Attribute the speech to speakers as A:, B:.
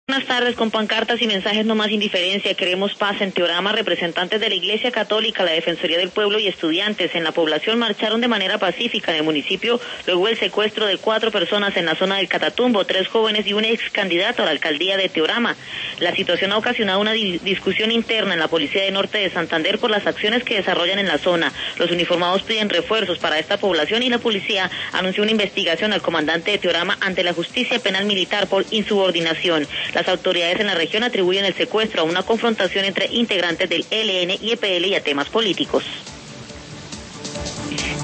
A: Buenas tardes, con pancartas y mensajes no más indiferencia, queremos paz en Teorama. Representantes de la Iglesia Católica, la Defensoría del Pueblo y estudiantes en la población marcharon de manera pacífica en el municipio luego del secuestro de 4 personas en la zona del Catatumbo, 3 jóvenes y un ex candidato a la alcaldía de Teorama. La situación ha ocasionado una discusión interna en la Policía de Norte de Santander por las acciones que desarrollan en la zona. Los uniformados piden refuerzos para esta población y la policía anunció una investigación al comandante de Teorama ante la justicia penal militar por insubordinación. Las autoridades en la región atribuyen el secuestro a una confrontación entre integrantes del ELN y EPL y a temas políticos.